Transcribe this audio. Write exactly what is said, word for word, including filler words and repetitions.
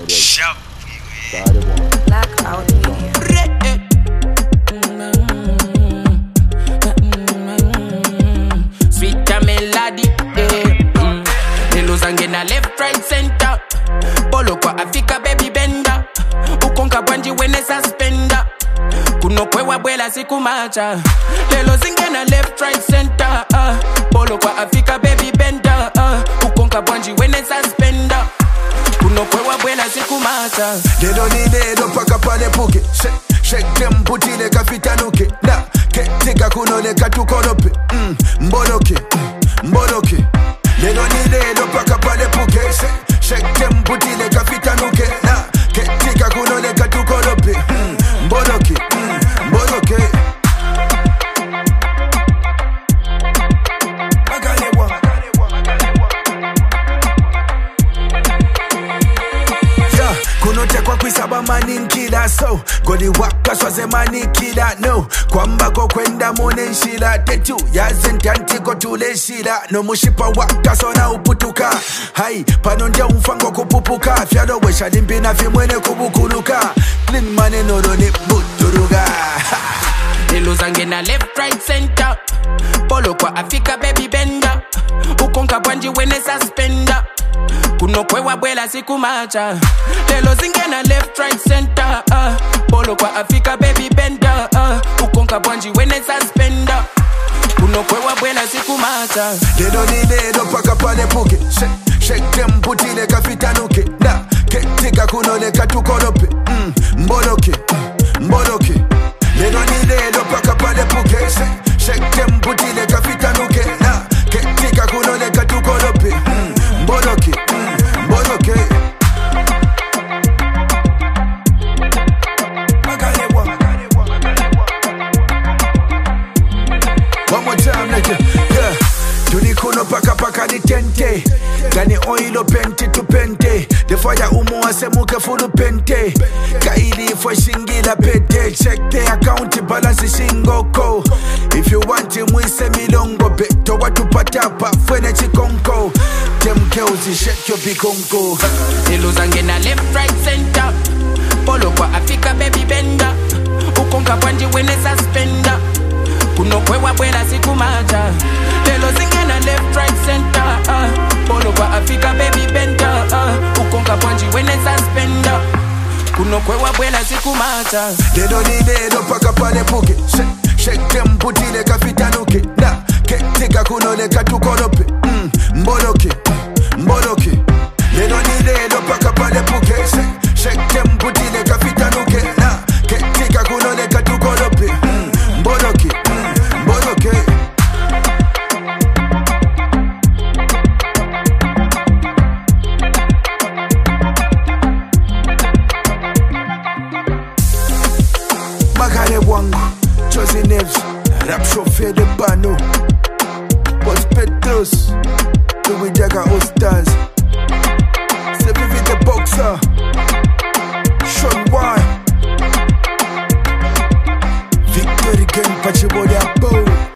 Shop. Blackout Media. Sweet melody, eh. Niluzange na left, right, center. Bolo kwa Africa, baby bender. Ukonka bwanji wene suspender. Kuno kwewa bwela siku macha. Lelo zinge na left, right, center. Uh. Bolo kwa Africa, baby bender. Uh. Ukonka bwanji wene suspender. Kuno kwewa bwela siku macha. Dedo ni dedo paka pale puke. Shake, shake them putile kafitanuke. Da, ke tika kunole katukorope. Mm, mboloke, mboloke. Dedo ni dedo paka pale puke. Shake, shake them putile kafitanuke. Da, ke tika kunole katukorope. Mm, mboloke, mm, mboloke. Kunotekwa kwisaba mani nkila so Goli waka swaze mani kila no Kwamba ko kwenda mone nshila Tetu ya zentanti kotule shila No mushipa waka sona uputuka Hai panondia umfango kupupuka Fialo wesha limpina fimwene kubukuluka Clean money noro ni buturuga Niluzange na left, right, center. Bolo kwa Africa, baby bender. Ukonka bwanji wene suspender. Kuno kwewa bwela siku macha. Lelo zinge na left, right, center. Uh. Bolo kwa Africa, baby bender. Uh. Ukonka bwanji wene suspender. Kuno kwewa bwela siku macha. Dedo ni dedo paka pale puke. Shake, shake them putile kafitanuke. Da, ke tika kunole katukorope. Mm, mboloke, mboloke. Dedo ni dedo paka pale puke. Shake, shake them putile kafitanuke. Da, ke tika kunole katukorope. Mm, mboloke, mm, mboloke. One more time, nigga. Yeah. Tunikuno paka paka ni tente. Gani oilo pente to pente. The fire umo ase muke fulu pente. Kaili for shingila pete. Check the account balance shingoko. If you want him we say milongo. Beto watu patapa fwene chikonko. Them girls shake your bikonko. Niluzange na left, right, center. Bolo kwa Africa, baby bender. Ukonka bwanji wene suspender. Kuno kwewa bwela siku macha. Lelo zinge na left, right, center. Uh. Bolo kwa Africa, baby bender. Uh. Ukonka bwanji wene suspender. Kuno kwewa bwela siku macha. Dedo ni dedo paka pale puke. Shake, shake them putile kafitanuke. Da, ke tika kunole katukorope. Mm, mboloke, mboloke. Dedo ni dedo paka pale puke. Shake, shake them putile kafitanuke. Da, ke tika kunole katukorope. Mm, mboloke, mm, mboloke. Magare wangu, Josie Neves, rap chauffeur de Bano. Boss Petros, Louis Daga All Stars.